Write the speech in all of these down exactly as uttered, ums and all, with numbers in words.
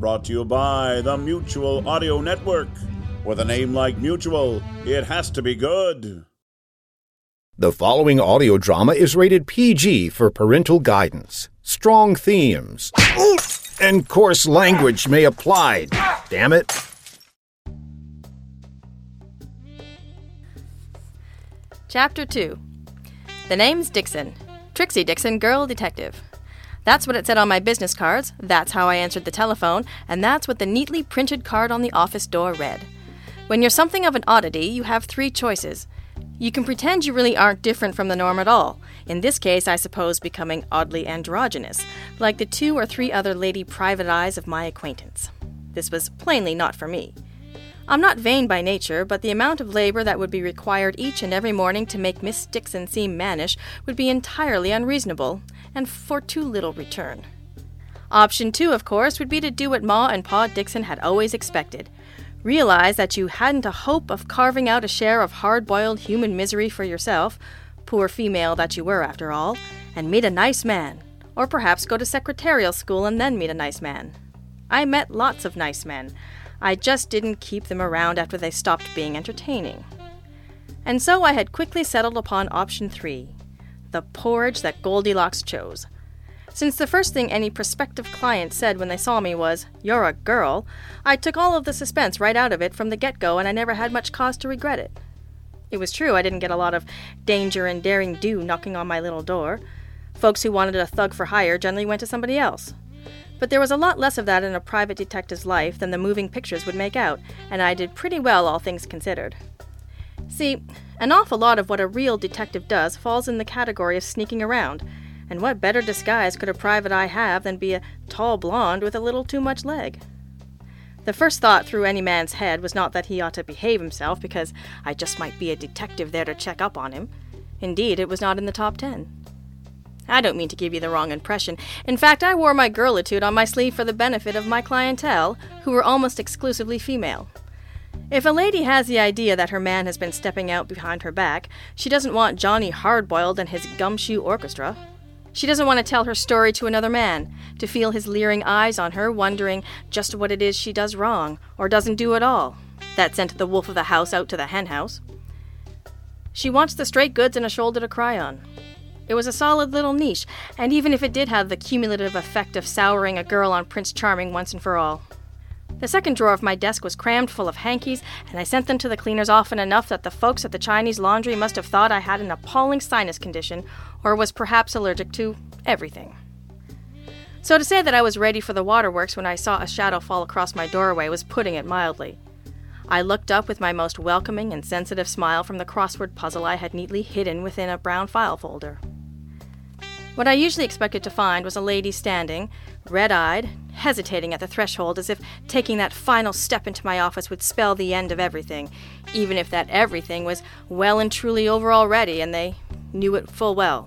Brought to you by the Mutual Audio Network. With a name like Mutual, it has to be good. The following audio drama is rated P G for parental guidance. Strong themes and coarse language may apply. Damn it. Chapter two. The name's Dixon. Trixie Dixon, girl detective. That's what it said on my business cards, that's how I answered the telephone, and that's what the neatly printed card on the office door read. When you're something of an oddity, you have three choices. You can pretend you really aren't different from the norm at all. In this case, I suppose becoming oddly androgynous, like the two or three other lady private eyes of my acquaintance. This was plainly not for me. I'm not vain by nature, but the amount of labor that would be required each and every morning to make Miss Dixon seem mannish would be entirely unreasonable, and for too little return. Option two, of course, would be to do what Ma and Pa Dixon had always expected. Realize that you hadn't a hope of carving out a share of hard-boiled human misery for yourself, poor female that you were after all, and meet a nice man, or perhaps go to secretarial school and then meet a nice man. I met lots of nice men. I just didn't keep them around after they stopped being entertaining. And so I had quickly settled upon option three, the porridge that Goldilocks chose. Since the first thing any prospective client said when they saw me was, "You're a girl," I took all of the suspense right out of it from the get-go, and I never had much cause to regret it. It was true I didn't get a lot of danger and daring do knocking on my little door. Folks who wanted a thug for hire generally went to somebody else. But there was a lot less of that in a private detective's life than the moving pictures would make out, and I did pretty well, all things considered. See, an awful lot of what a real detective does falls in the category of sneaking around, and what better disguise could a private eye have than be a tall blonde with a little too much leg? The first thought through any man's head was not that he ought to behave himself because I just might be a detective there to check up on him. Indeed, it was not in the top ten. I don't mean to give you the wrong impression. In fact, I wore my girlitude on my sleeve for the benefit of my clientele, who were almost exclusively female. If a lady has the idea that her man has been stepping out behind her back, she doesn't want Johnny Hardboiled and his gumshoe orchestra. She doesn't want to tell her story to another man, to feel his leering eyes on her, wondering just what it is she does wrong, or doesn't do at all. That sent the wolf of the house out to the hen house. She wants the straight goods and a shoulder to cry on. It was a solid little niche, and even if it did have the cumulative effect of souring a girl on Prince Charming once and for all. The second drawer of my desk was crammed full of hankies, and I sent them to the cleaners often enough that the folks at the Chinese laundry must have thought I had an appalling sinus condition, or was perhaps allergic to everything. So to say that I was ready for the waterworks when I saw a shadow fall across my doorway was putting it mildly. I looked up with my most welcoming and sensitive smile from the crossword puzzle I had neatly hidden within a brown file folder. What I usually expected to find was a lady standing, red-eyed, hesitating at the threshold as if taking that final step into my office would spell the end of everything, even if that everything was well and truly over already and they knew it full well.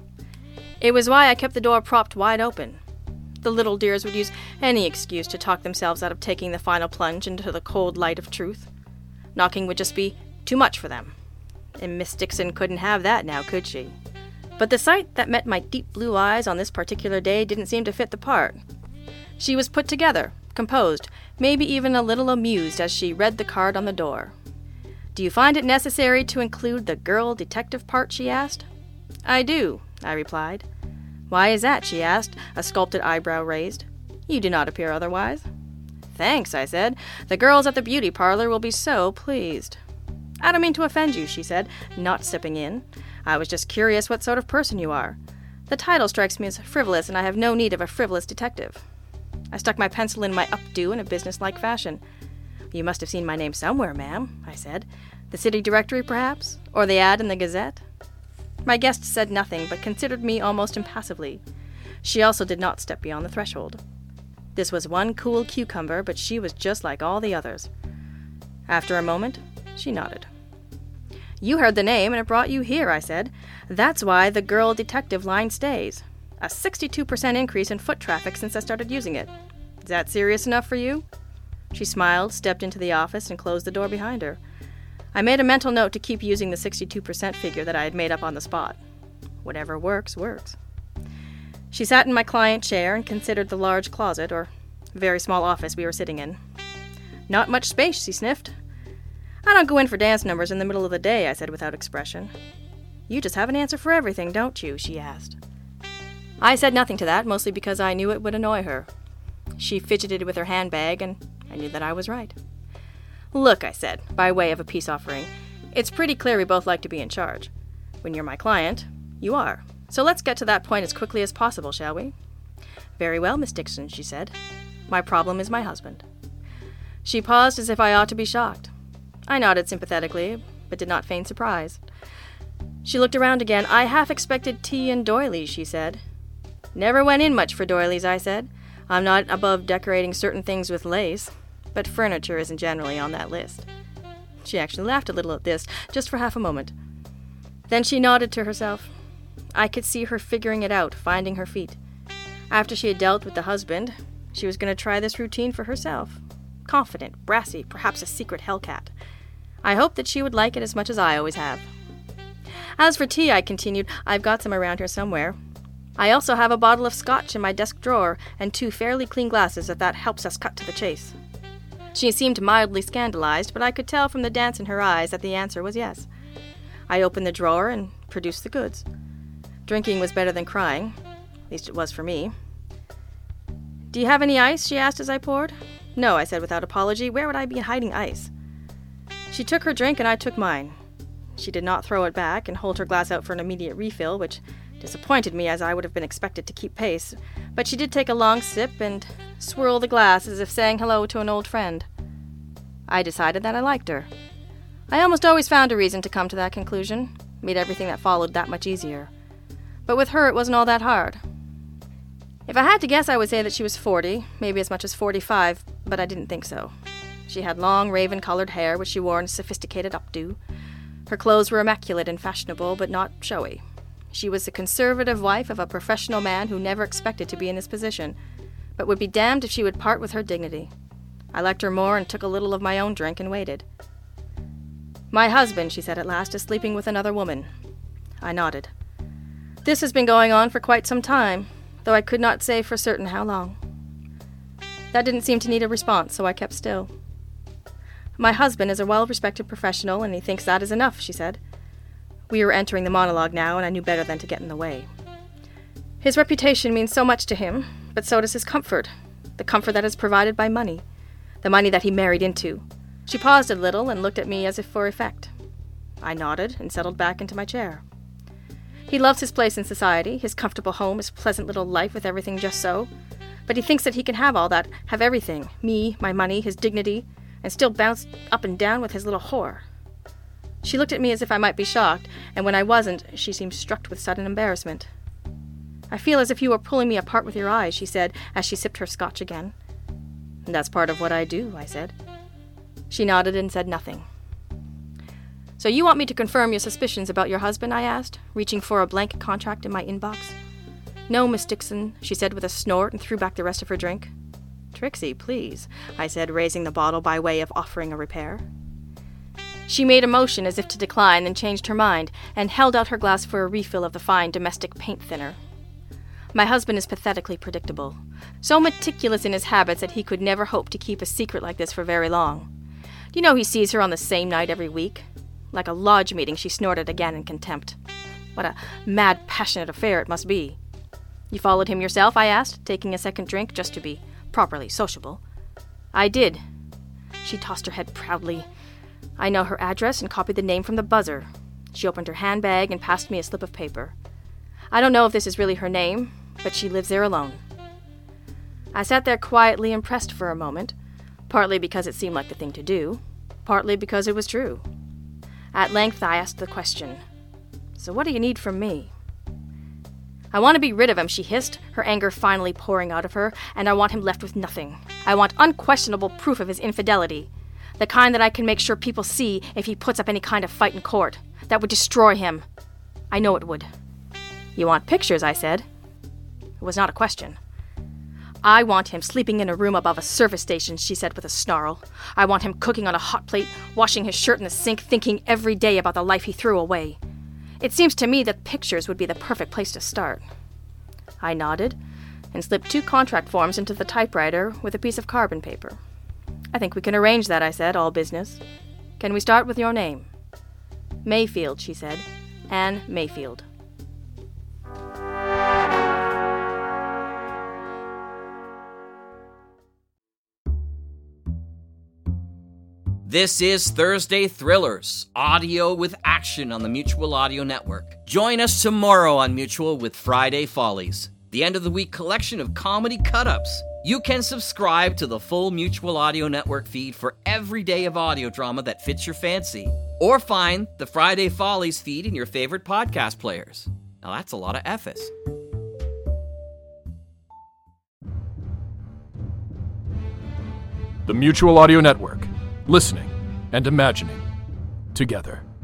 It was why I kept the door propped wide open. The little dears would use any excuse to talk themselves out of taking the final plunge into the cold light of truth. Knocking would just be too much for them. And Miss Dixon couldn't have that now, could she? But the sight that met my deep blue eyes on this particular day didn't seem to fit the part. She was put together, composed, maybe even a little amused as she read the card on the door. "Do you find it necessary to include the girl detective part?" she asked. "I do," I replied. "Why is that?" she asked, a sculpted eyebrow raised. "You do not appear otherwise." "Thanks," I said. "The girls at the beauty parlor will be so pleased." "I don't mean to offend you," she said, not stepping in. "I was just curious what sort of person you are. The title strikes me as frivolous, and I have no need of a frivolous detective." I stuck my pencil in my updo in a business-like fashion. "You must have seen my name somewhere, ma'am," I said. "The city directory, perhaps? Or the ad in the Gazette?" My guest said nothing, but considered me almost impassively. She also did not step beyond the threshold. This was one cool cucumber, but she was just like all the others. After a moment, she nodded. "You heard the name, and it brought you here," I said. "That's why the girl detective line stays. A sixty-two percent increase in foot traffic since I started using it. Is that serious enough for you?" She smiled, stepped into the office, and closed the door behind her. I made a mental note to keep using the sixty-two percent figure that I had made up on the spot. Whatever works, works. She sat in my client chair and considered the large closet, or Very small office we were sitting in. Not much space, she sniffed. I don't go in for dance numbers in the middle of the day, I said without expression. You just have an answer for everything, don't you? She asked. I said nothing to that, mostly because I knew it would annoy her. She fidgeted with her handbag, and I knew that I was right. Look, I said, by way of a peace offering, it's pretty clear we both like to be in charge. When you're my client, you are. So let's get to that point as quickly as possible, shall we? Very well, Miss Dixon, she said. My problem is my husband. She paused as if I ought to be shocked. I nodded sympathetically, but did not feign surprise. She looked around again. I half expected tea and doilies, she said. Never went in much for doilies, I said. I'm not above decorating certain things with lace, but furniture isn't generally on that list. She actually laughed a little at this, just for half a moment. Then she nodded to herself. I could see her figuring it out, finding her feet. After she had dealt with the husband, she was going to try this routine for herself. Confident, brassy, perhaps a secret hellcat. I hoped that she would like it as much as I always have. As for tea, I continued, I've got some around here somewhere. I also have a bottle of scotch in my desk drawer and two fairly clean glasses if that helps us cut to the chase. She seemed mildly scandalized, but I could tell from the dance in her eyes that the answer was yes. I opened the drawer and produced the goods. Drinking was better than crying. At least it was for me. Do you have any ice? She asked as I poured. No, I said without apology. Where would I be hiding ice? She took her drink and I took mine. She did not throw it back and hold her glass out for an immediate refill, which disappointed me as I would have been expected to keep pace, but she did take a long sip and swirl the glass as if saying hello to an old friend. I decided that I liked her. I almost always found a reason to come to that conclusion, made everything that followed that much easier. But with her it wasn't all that hard. If I had to guess, I would say that she was forty, maybe as much as forty-five, but I didn't think so. She had long, raven-colored hair, which she wore in a sophisticated updo. Her clothes were immaculate and fashionable, but not showy. She was the conservative wife of a professional man who never expected to be in his position, but would be damned if she would part with her dignity. I liked her more and took a little of my own drink and waited. My husband, she said at last, is sleeping with another woman. I nodded. This has been going on for quite some time, though I could not say for certain how long. That didn't seem to need a response, so I kept still. My husband is a well-respected professional, and he thinks that is enough, she said. We were entering the monologue now, and I knew better than to get in the way. His reputation means so much to him, but so does his comfort, the comfort that is provided by money, the money that he married into. She paused a little and looked at me as if for effect. I nodded and settled back into my chair. He loves his place in society, his comfortable home, his pleasant little life with everything just so, but he thinks that he can have all that, have everything, me, my money, his dignity, and still bounce up and down with his little whore. She looked at me as if I might be shocked, and when I wasn't, she seemed struck with sudden embarrassment. I feel as if you were pulling me apart with your eyes, she said, as she sipped her scotch again. That's part of what I do, I said. She nodded and said nothing. So you want me to confirm your suspicions about your husband, I asked, reaching for a blank contract in my inbox. No, Miss Dixon, she said with a snort and threw back the rest of her drink. Trixie, please, I said, raising the bottle by way of offering a repair. She made a motion as if to decline, then changed her mind, and held out her glass for a refill of the fine domestic paint thinner. My husband is pathetically predictable, so meticulous in his habits that he could never hope to keep a secret like this for very long. Do you know he sees her on the same night every week? Like a lodge meeting, she snorted again in contempt. What a mad, passionate affair it must be. You followed him yourself, I asked, taking a second drink just to be properly sociable. I did. She tossed her head proudly. I know her address and copied the name from the buzzer. She opened her handbag and passed me a slip of paper. I don't know if this is really her name, but she lives there alone. I sat there quietly impressed for a moment, partly because it seemed like the thing to do, partly because it was true. At length I asked the question, So what do you need from me? I want to be rid of him, she hissed, her anger finally pouring out of her, and I want him left with nothing. I want unquestionable proof of his infidelity, the kind that I can make sure people see if he puts up any kind of fight in court. That would destroy him. I know it would. You want pictures, I said. It was not a question. I want him sleeping in a room above a service station, she said with a snarl. I want him cooking on a hot plate, washing his shirt in the sink, thinking every day about the life he threw away. It seems to me that pictures would be the perfect place to start. I nodded, and slip two contract forms into the typewriter with a piece of carbon paper. I think we can arrange that, I said, all business. Can we start with your name? Mayfield, she said. Anne Mayfield. This is Thursday Thrillers, audio with action on the Mutual Audio Network. Join us tomorrow on Mutual with Friday Follies, the end-of-the-week collection of comedy cut-ups. You can subscribe to the full Mutual Audio Network feed for every day of audio drama that fits your fancy, or find the Friday Follies feed in your favorite podcast players. Now that's a lot of F's. The Mutual Audio Network. Listening and imagining together.